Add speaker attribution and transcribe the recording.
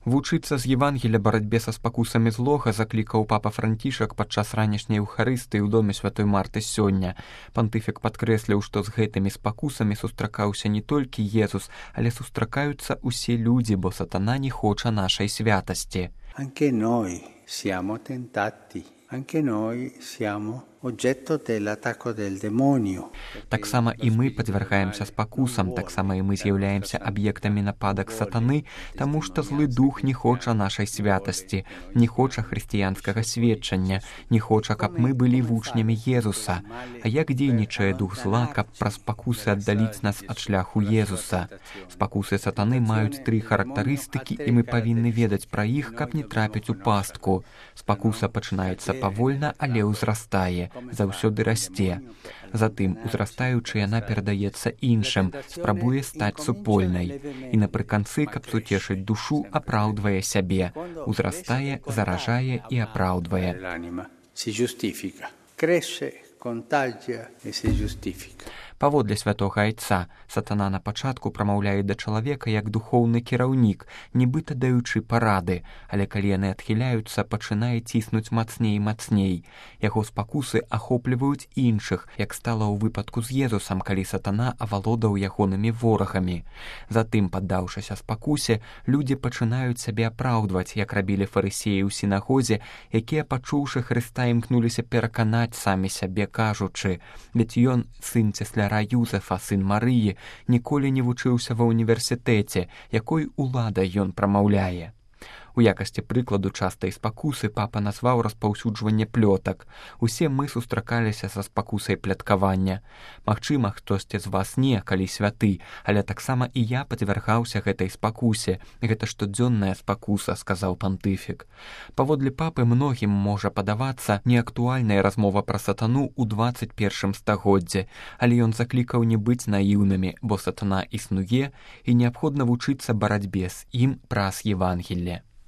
Speaker 1: Вучыцца з Евангелія барацьбе са спакусамі злога заклікаў папа Францішак падчас ранішняй еўхарыстыі ў доме святой Марты сёння. Пантыфік падкрэсліў, што з гэтымі спакусамі сустракаўся не толькі Езус, але сустракаюцца ўсе людзі, бо сатана не хоча нашай святасці.
Speaker 2: Anche noi siamo tentati, anche noi siamo oggetto dell'attacco del demonio.
Speaker 1: Таксама і мы падвяргаемся спакусам, таксама і мы з'яўляемся аб'ектамі нападак сатаны, таму што злы дух не хоча нашай святасці, не хоча хрысціянскага сведчання, не хоча, каб мы былі вучнямі Езуса. А як дзейнічае дух зла, каб праз спакусы аддаліць нас ад шляху Езуса? Спакусы сатаны маюць 3 характарыстыкі, і мы павінны ведаць пра іх, каб не трапіць у пастку. Спакуса пачынаецца павольна, але ўзрастае, заўсёды расце. Затым, узрастаючы, яна перадаецца іншым, спрабуе стаць супольнай. І напрыканцы, каб суцешыць душу, апраўдвае сябе. Узрастае, заражае і апраўдвае. Паводле святога айца, сатана на пачатку прамаўляе да чалавека як духоўны кіраўнік, нібыта даючы парады, але калі яны адхіляюцца, пачынае ціснуць мацней і мацней. Яго спакусы ахопліваюць іншых, як стала ў выпадку з Езусам, калі сатана авалодаў ягонымі ворагамі. Затым, паддаўшыся спакусе, людзі пачынаюць сябе апраўдваць, як рабілі фарысеі ў сінагозе, якія, пачуўшы Хрыста, імкнуліся пераканаць самі сябе, кажучы: «Ведь ён сын цесляра Юзефа, сын Марыі, ніколі не вучыўся ва ўніверсітэце, якой уладай ён прамаўляе». У якасці прыкладу частай спакусы папа назваў распаўсюджванне плётак. Усе мы сустракаліся са спакусай пляткавання. Магчыма, хтосьці з вас не, калі святы, але таксама і я падвяргаўся гэтай спакусе. Гэта штодзённая спакуса, сказаў пантыфік. Паводле папы, многім можа падавацца неактуальная размова пра сатану ў 21 стагоддзі, але ён заклікаў не быць наіўнымі, бо сатана існуе і неабходна вучыцца барацьбе з ім праз Евангелле.